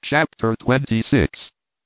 Chapter 26.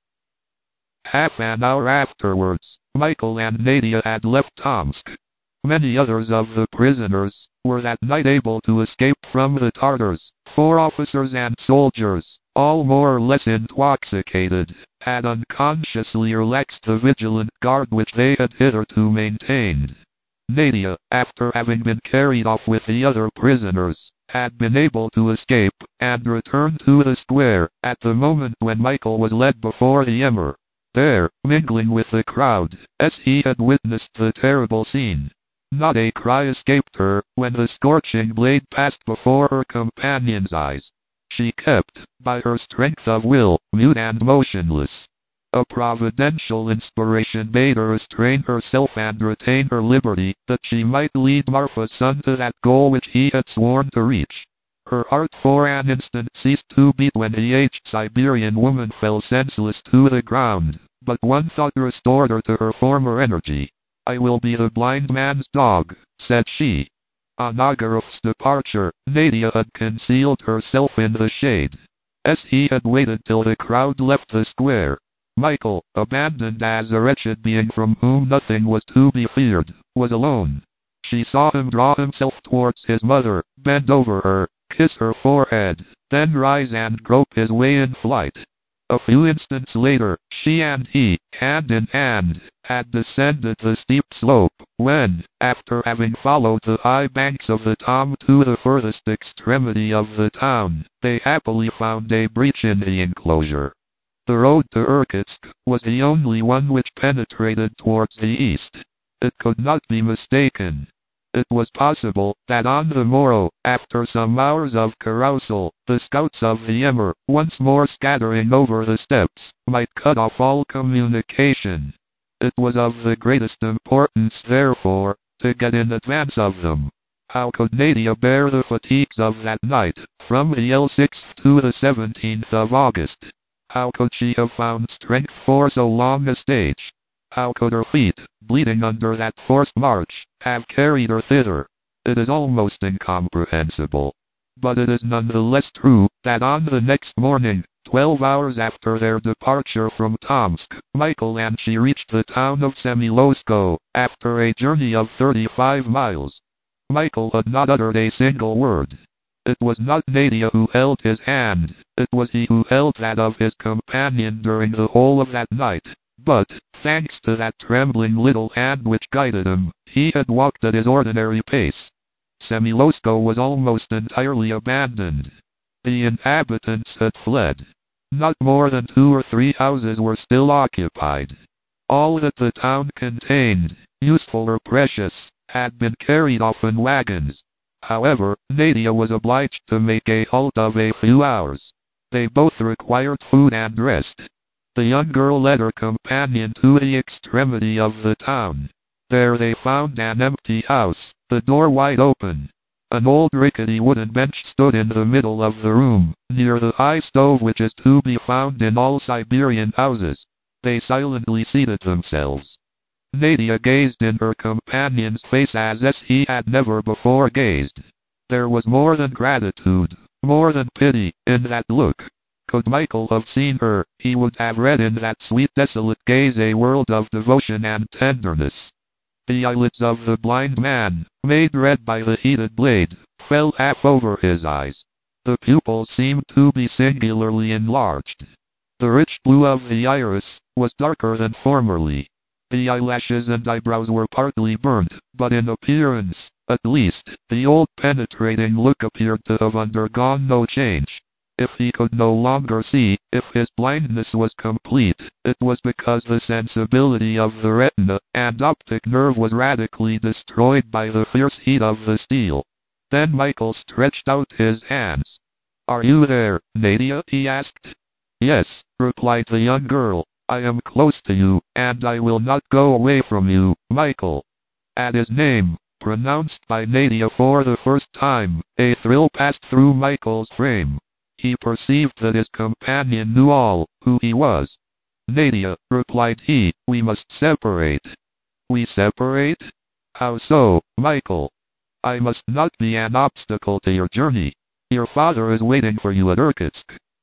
Half an hour afterwards, Michael and Nadia had left Tomsk. Many others of the prisoners were that night able to escape from the Tartars. 4 officers and soldiers, all more or less intoxicated, had unconsciously relaxed the vigilant guard which they had hitherto maintained. Nadia, after having been carried off with the other prisoners, had been able to escape, and return to the square, at the moment when Michael was led before the Emir. There, mingling with the crowd, as he had witnessed the terrible scene. Not a cry escaped her, when the scorching blade passed before her companion's eyes. She kept, by her strength of will, mute and motionless. A providential inspiration bade her restrain herself and retain her liberty, that she might lead Marfa's son to that goal which he had sworn to reach. Her heart for an instant ceased to beat when the aged Siberian woman fell senseless to the ground, but one thought restored her to her former energy. "I will be the blind man's dog," said she. On Ogarov's departure, Nadia had concealed herself in the shade. As he had waited till the crowd left the square, Michael, abandoned as a wretched being from whom nothing was to be feared, was alone. She saw him draw himself towards his mother, bend over her, kiss her forehead, then rise and grope his way in flight. A few instants later, she and he, hand in hand, had descended the steep slope, when, after having followed the high banks of the Tom to the furthest extremity of the town, they happily found a breach in the enclosure. The road to Irkutsk was the only one which penetrated towards the east. It could not be mistaken. It was possible that on the morrow, after some hours of carousal, the scouts of the Emir, once more scattering over the steppes, might cut off all communication. It was of the greatest importance, therefore, to get in advance of them. How could Nadia bear the fatigues of that night, from the L6th to the 17th of August? How could she have found strength for so long a stage? How could her feet, bleeding under that forced march, have carried her thither? It is almost incomprehensible. But it is none the less true, that on the next morning, 12 hours after their departure from Tomsk, Michael and she reached the town of Semilowskoe, after a journey of 35 miles. Michael had not uttered a single word. It was not Nadia who held his hand, it was he who held that of his companion during the whole of that night. But, thanks to that trembling little hand which guided him, he had walked at his ordinary pace. Semilowskoe was almost entirely abandoned. The inhabitants had fled. Not more than 2 or 3 houses were still occupied. All that the town contained, useful or precious, had been carried off in wagons. However, Nadia was obliged to make a halt of a few hours. They both required food and rest. The young girl led her companion to the extremity of the town. There they found an empty house, the door wide open. An old rickety wooden bench stood in the middle of the room, near the high stove which is to be found in all Siberian houses. They silently seated themselves. Nadia gazed in her companion's face as he had never before gazed. There was more than gratitude, more than pity, in that look. Could Michael have seen her, he would have read in that sweet desolate gaze a world of devotion and tenderness. The eyelids of the blind man, made red by the heated blade, fell half over his eyes. The pupils seemed to be singularly enlarged. The rich blue of the iris was darker than formerly. The eyelashes and eyebrows were partly burnt, but in appearance, at least, the old penetrating look appeared to have undergone no change. If he could no longer see, if his blindness was complete, it was because the sensibility of the retina and optic nerve was radically destroyed by the fierce heat of the steel. Then Michael stretched out his hands. "Are you there, Nadia?" he asked. "Yes," replied the young girl. "I am close to you, and I will not go away from you, Michael." At his name, pronounced by Nadia for the first time, a thrill passed through Michael's frame. He perceived that his companion knew all, who he was. "Nadia," replied he, "we must separate." "We separate? How so, Michael?" "I must not be an obstacle to your journey. Your father is waiting for you at Irkutsk."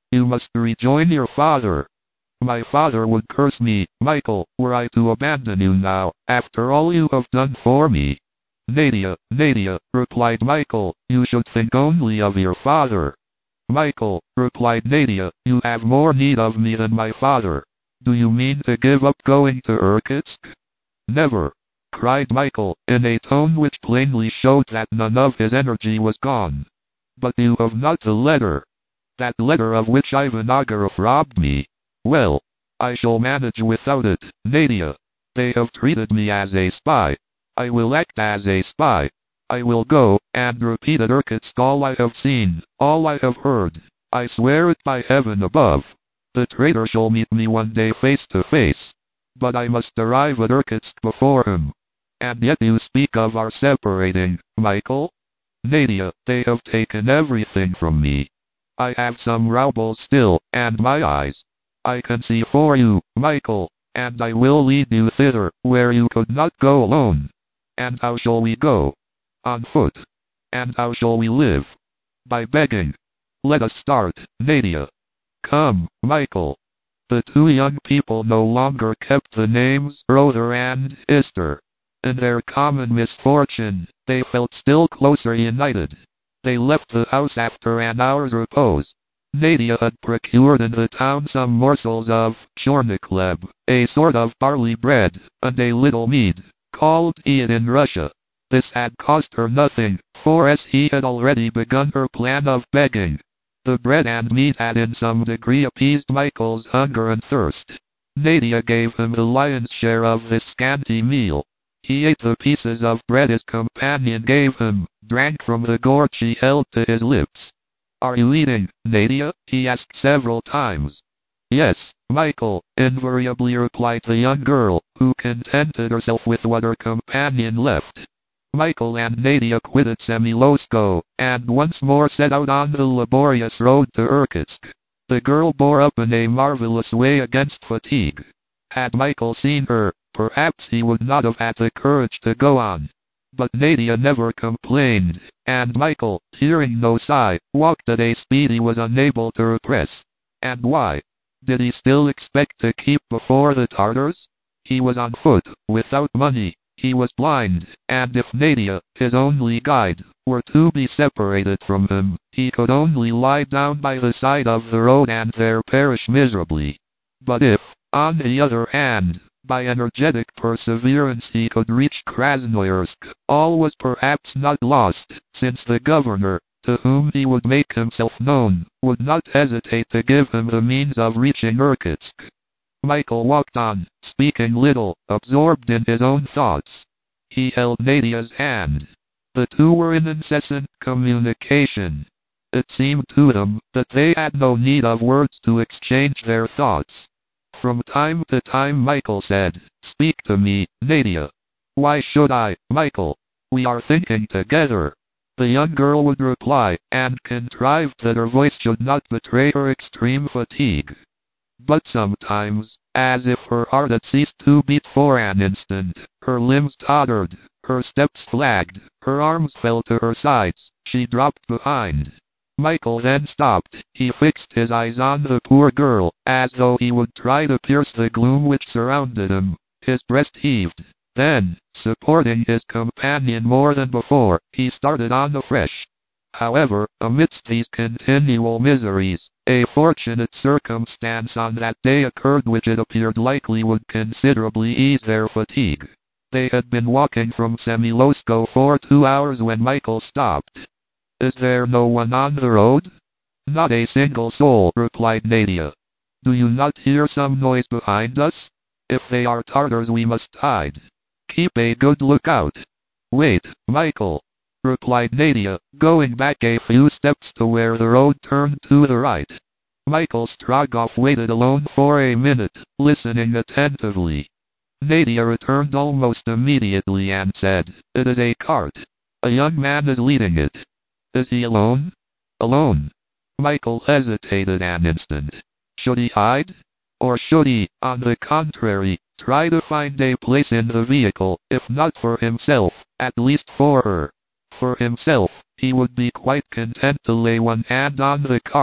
You must rejoin your father. My father would curse me, Michael, were I to abandon you now, after all you have done for me. Nadia, replied Michael, you should think only of your father. Michael, replied Nadia, you have more need of me than my father. Do you mean to give up going to Irkutsk? Never, cried Michael, in a tone which plainly showed that none of his energy was gone. But you have not the letter. That letter of which Ivan Ogarov robbed me. Well, I shall manage without it, Nadia. They have treated me as a spy. I will act as a spy. I will go, and repeat at Irkutsk all I have seen, all I have heard. I swear it by heaven above. The traitor shall meet me one day face to face. But I must arrive at Irkutsk before him. And yet you speak of our separating, Michael? Nadia, they have taken everything from me. I have some roubles still, and my eyes. I can see for you, Michael, and I will lead you thither, where you could not go alone. And how shall we go? On foot. And how shall we live? By begging. Let us start, Nadia. Come, Michael. The two young people no longer kept the names Rother and Ister. In their common misfortune, they felt still closer united. They left the house after an hour's repose. Nadia had procured in the town some morsels of chornikleb, a sort of barley bread, and a little mead, called iad in Russia. This had cost her nothing, for as he had already begun her plan of begging, the bread and meat had in some degree appeased Michael's hunger and thirst. Nadia gave him the lion's share of this scanty meal. He ate the pieces of bread his companion gave him, drank from the gourd she held to his lips. Are you eating, Nadia? He asked several times. Yes, Michael, invariably replied the young girl, who contented herself with what her companion left. Michael and Nadia quitted Semilowskoe, and once more set out on the laborious road to Irkutsk. The girl bore up in a marvelous way against fatigue. Had Michael seen her, perhaps he would not have had the courage to go on. But Nadia never complained, and Michael, hearing no sigh, walked at a speed he was unable to repress. And why? Did he still expect to keep before the Tartars? He was on foot, without money. He was blind, and if Nadia, his only guide, were to be separated from him, he could only lie down by the side of the road and there perish miserably. But if, on the other hand, by energetic perseverance he could reach Krasnoyarsk, all was perhaps not lost, since the governor, to whom he would make himself known, would not hesitate to give him the means of reaching Irkutsk. Michael walked on, speaking little, absorbed in his own thoughts. He held Nadia's hand. The two were in incessant communication. It seemed to them that they had no need of words to exchange their thoughts. From time to time Michael said, "Speak to me, Nadia." "Why should I, Michael? We are thinking together." The young girl would reply, and contrived that her voice should not betray her extreme fatigue. But sometimes, as if her heart had ceased to beat for an instant, her limbs tottered, her steps flagged, her arms fell to her sides, she dropped behind. Michael then stopped. He fixed his eyes on the poor girl, as though he would try to pierce the gloom which surrounded him. His breast heaved. Then, supporting his companion more than before, he started on afresh. However, amidst these continual miseries, a fortunate circumstance on that day occurred which it appeared likely would considerably ease their fatigue. They had been walking from Semilowskoe for 2 hours when Michael stopped. "Is there no one on the road?" "Not a single soul," replied Nadia. "Do you not hear some noise behind us? If they are Tartars we must hide. Keep a good lookout." "Wait, Michael," replied Nadia, going back a few steps to where the road turned to the right. Michael Strogoff waited alone for a minute, listening attentively. Nadia returned almost immediately and said, "It is a cart. A young man is leading it." "Is he alone?" "Alone." Michael hesitated an instant. Should he hide? Or should he, on the contrary, try to find a place in the vehicle, if not for himself, at least for her? For himself, he would be quite content to lay one hand on the cart,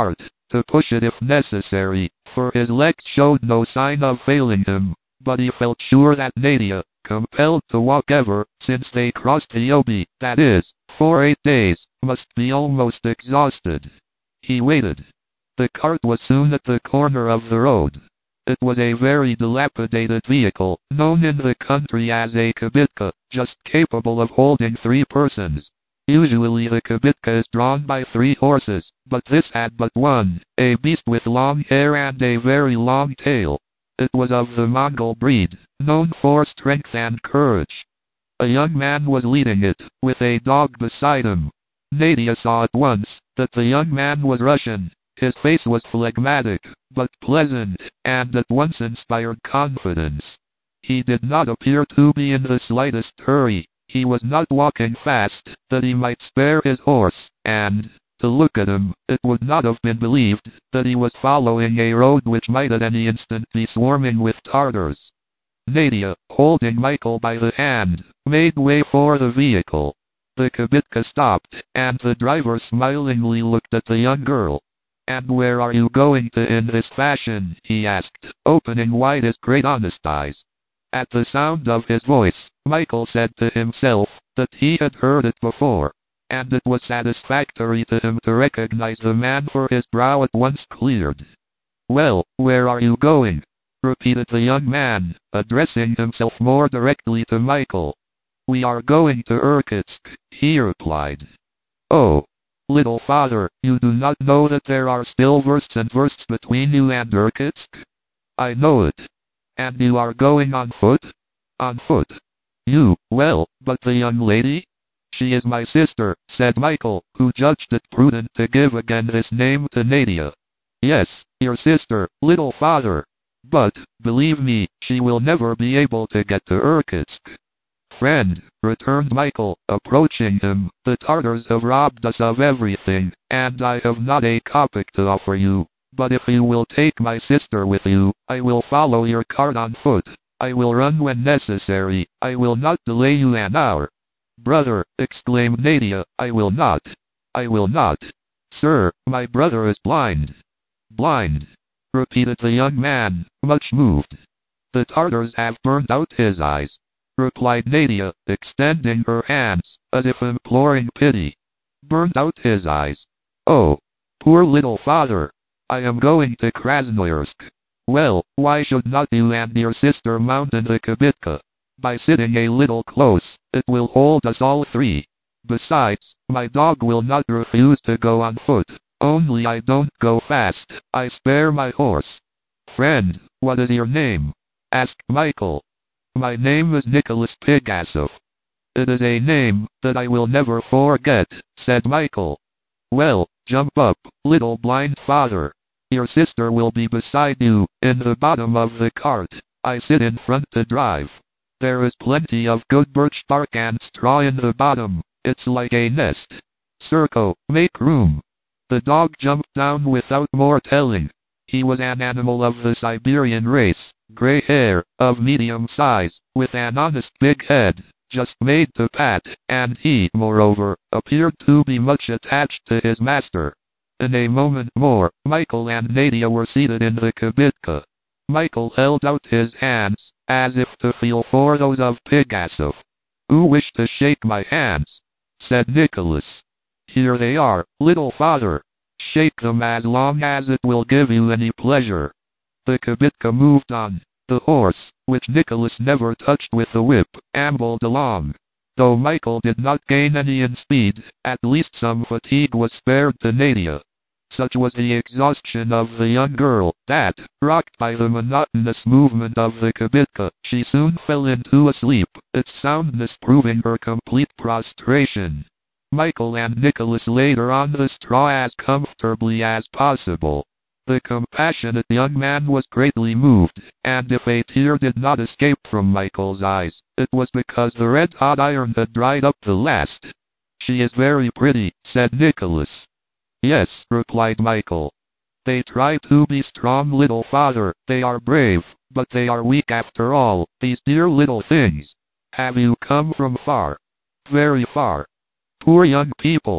to push it if necessary, for his legs showed no sign of failing him, but he felt sure that Nadia, compelled to walk ever since they crossed the Obi, that is, for 8 days, must be almost exhausted. He waited. The cart was soon at the corner of the road. It was a very dilapidated vehicle, known in the country as a kibitka, just capable of holding 3 persons. Usually the kibitka is drawn by 3 horses, but this had but one, a beast with long hair and a very long tail. It was of the Mongol breed, known for strength and courage. A young man was leading it, with a dog beside him. Nadia saw at once that the young man was Russian. His face was phlegmatic, but pleasant, and at once inspired confidence. He did not appear to be in the slightest hurry. He was not walking fast, that he might spare his horse, and, to look at him, it would not have been believed that he was following a road which might at any instant be swarming with Tartars. Nadia, holding Michael by the hand, made way for the vehicle. The kibitka stopped, and the driver smilingly looked at the young girl. "And where are you going to in this fashion?" he asked, opening wide his great honest eyes. At the sound of his voice, Michael said to himself that he had heard it before, and it was satisfactory to him to recognize the man, for his brow at once cleared. "Well, where are you going?" repeated the young man, addressing himself more directly to Michael. "We are going to Irkutsk," he replied. "Oh, little father, you do not know that there are still versts and versts between you and Irkutsk?" "I know it." "And you are going on foot?" "On foot." "You, well, but the young lady?" "She is my sister," said Michael, who judged it prudent to give again this name to Nadia. "Yes, your sister, little father. But, believe me, she will never be able to get to Irkutsk." "Friend," returned Michael, approaching him, "the Tartars have robbed us of everything, and I have not a kopeck to offer you. But if you will take my sister with you, I will follow your cart on foot. I will run when necessary. I will not delay you an hour." "Brother," exclaimed Nadia, "I will not. I will not. Sir, my brother is blind." "Blind?" repeated the young man, much moved. "The Tartars have burned out his eyes," replied Nadia, extending her hands, as if imploring pity. "Burned out his eyes? Oh, poor little father! I am going to Krasnoyarsk. Well, why should not you and your sister mount in the kibitka? By sitting a little close, it will hold us all 3. Besides, my dog will not refuse to go on foot. Only I don't go fast, I spare my horse." "Friend, what is your name?" asked Michael. "My name is Nicholas Pigassov." "It is a name that I will never forget," said Michael. "Well, jump up, little blind father. Your sister will be beside you, in the bottom of the cart. I sit in front to drive. There is plenty of good birch bark and straw in the bottom. It's like a nest. Serko, make room." The dog jumped down without more telling. He was an animal of the Siberian race, gray hair, of medium size, with an honest big head, just made to pat, and he, moreover, appeared to be much attached to his master. In a moment more, Michael and Nadia were seated in the kibitka. Michael held out his hands, as if to feel for those of Pigassov. "Who wish to shake my hands?" said Nicholas. "Here they are, little father. Shake them as long as it will give you any pleasure." The kibitka moved on. The horse, which Nicholas never touched with the whip, ambled along. Though Michael did not gain any in speed, at least some fatigue was spared to Nadia. Such was the exhaustion of the young girl, that, rocked by the monotonous movement of the kibitka, she soon fell into a sleep, its soundness proving her complete prostration. Michael and Nicholas laid her on the straw as comfortably as possible. The compassionate young man was greatly moved, and if a tear did not escape from Michael's eyes, it was because the red-hot iron had dried up the last. "She is very pretty," said Nicholas. "Yes," replied Michael. "They try to be strong, little father, they are brave, but they are weak after all, these dear little things. Have you come from far?" "Very far." "Poor young people.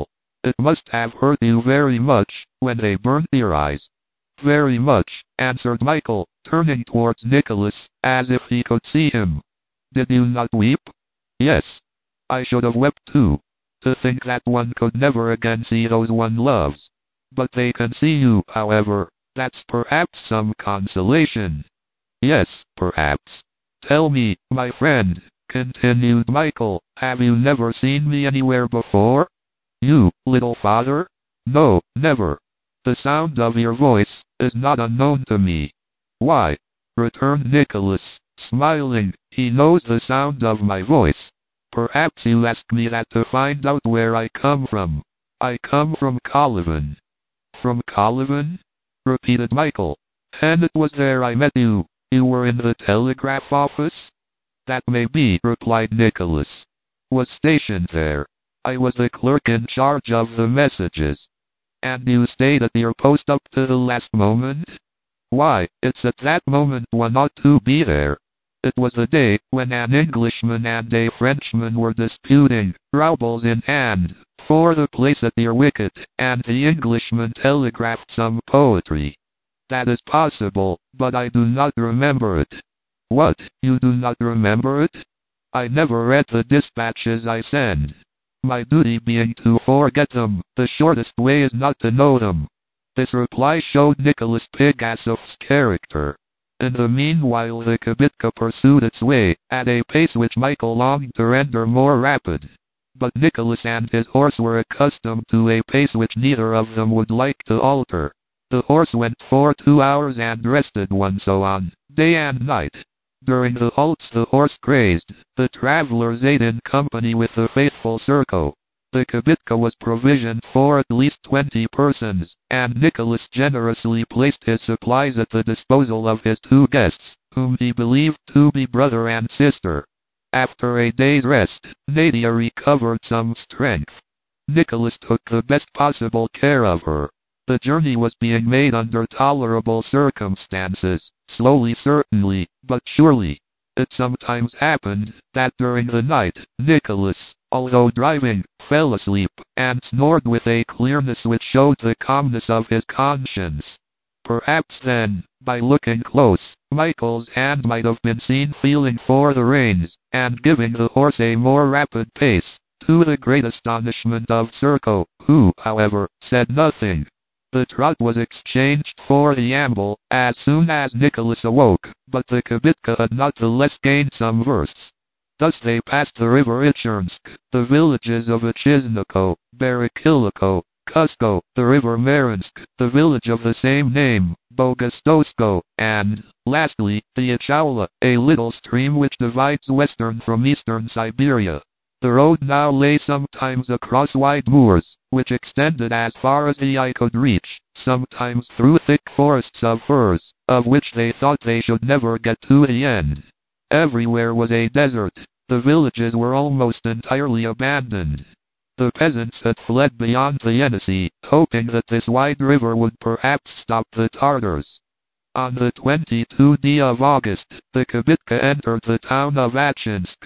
It must have hurt you very much, when they burnt your eyes. Very much, answered Michael, turning towards Nicholas, as if he could see him. Did you not weep? Yes. I should have wept too. To think that one could never again see those one loves. But they can see you, however. That's perhaps some consolation. Yes, perhaps. Tell me, my friend, continued Michael, have you never seen me anywhere before? You, little father? No, never. The sound of your voice is not unknown to me. Why? Returned Nicholas, smiling, he knows the sound of my voice. Perhaps you ask me that to find out where I come from. I come from Collivan. From Collivan? Repeated Michael. And it was there I met you. You were in the telegraph office? That may be, replied Nicholas. Was stationed there. I was the clerk in charge of the messages. And you stayed at your post up to the last moment? Why, it's at that moment one ought to be there. It was the day when an Englishman and a Frenchman were disputing, roubles in hand, for the place at your wicket, and the Englishman telegraphed some poetry. That is possible, but I do not remember it. What, you do not remember it? I never read the dispatches I send. My duty being to forget them, the shortest way is not to know them. This reply showed Nicholas Pigassov's character. In the meanwhile the kibitka pursued its way, at a pace which Michael longed to render more rapid. But Nicholas and his horse were accustomed to a pace which neither of them would like to alter. The horse went for 2 hours and rested one so on, day and night. During the halts the horse grazed, the travelers ate in company with the faithful Serko. The kibitka was provisioned for at least 20 persons, and Nicholas generously placed his supplies at the disposal of his 2 guests, whom he believed to be brother and sister. After a day's rest, Nadia recovered some strength. Nicholas took the best possible care of her. The journey was being made under tolerable circumstances, slowly certainly, but surely. It sometimes happened that during the night, Nicholas, although driving, fell asleep, and snored with a clearness which showed the calmness of his conscience. Perhaps then, by looking close, Michael's hand might have been seen feeling for the reins, and giving the horse a more rapid pace, to the great astonishment of Serko, who, however, said nothing. The trot was exchanged for the amble, as soon as Nicholas awoke, but the kibitka had not the less gained some versts. Thus they passed the river Ichernsk, the villages of Ichizniko, Barakiliko, Kusko, the river Marinsk, the village of the same name, Bogostosko, and, lastly, the Ichaula, a little stream which divides western from eastern Siberia. The road now lay sometimes across wide moors, which extended as far as the eye could reach, sometimes through thick forests of firs, of which they thought they should never get to the end. Everywhere was a desert. The villages were almost entirely abandoned. The peasants had fled beyond the Yenisei, hoping that this wide river would perhaps stop the Tartars. On the 22nd of August, the kibitka entered the town of Achinsk,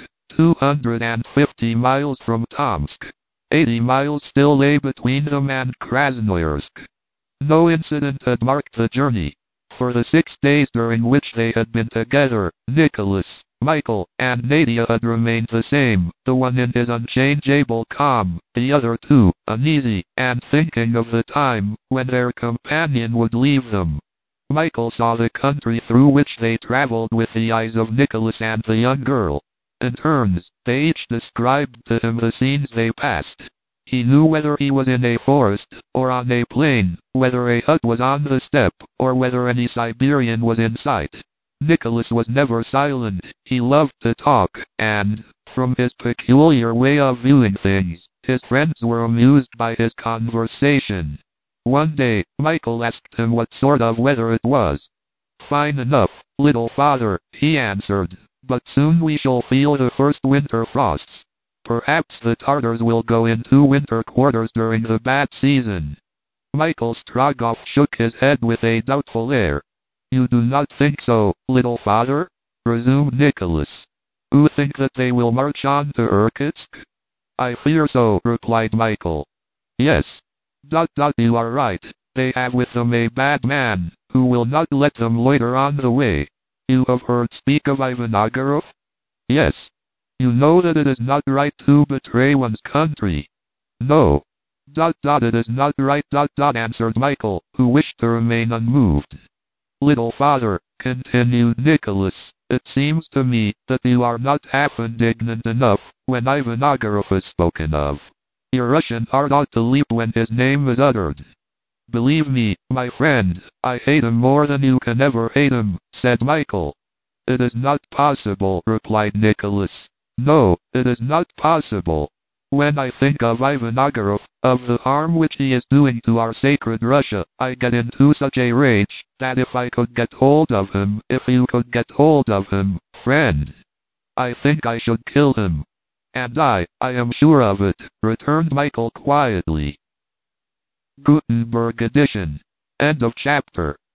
250 miles from Tomsk. 80 miles still lay between them and Krasnoyarsk. No incident had marked the journey. For the 6 days during which they had been together, Nicholas, Michael, and Nadia had remained the same, the one in his unchangeable calm, the other too, uneasy, and thinking of the time when their companion would leave them. Michael saw the country through which they traveled with the eyes of Nicholas and the young girl. In turns, they each described to him the scenes they passed. He knew whether he was in a forest, or on a plain, whether a hut was on the steppe, or whether any Siberian was in sight. Nicholas was never silent, he loved to talk, and, from his peculiar way of viewing things, his friends were amused by his conversation. One day, Michael asked him what sort of weather it was. "Fine enough, little father," he answered. "But soon we shall feel the first winter frosts. Perhaps the Tartars will go into winter quarters during the bad season." Michael Strogoff shook his head with a doubtful air. "You do not think so, little father?" resumed Nicholas. "You think that they will march on to Irkutsk?" "I fear so," replied Michael. Yes. You are right. They have with them a bad man, who will not let them loiter on the way. You have heard speak of Ivan Ogarov? Yes. You know that it is not right to betray one's country. No. It is not right. Answered Michael, who wished to remain unmoved. Little father, continued Nicholas, it seems to me that you are not half indignant enough when Ivan Ogarov is spoken of. Your Russian heart ought to leap when his name is uttered. Believe me, my friend, I hate him more than you can ever hate him, said Michael. It is not possible, replied Nicholas. No, it is not possible. When I think of Ivan Ogarov, of the harm which he is doing to our sacred Russia, I get into such a rage, that if I could get hold of him, if you could get hold of him, friend, I think I should kill him. And I am sure of it, returned Michael quietly. Gutenberg edition. End of chapter.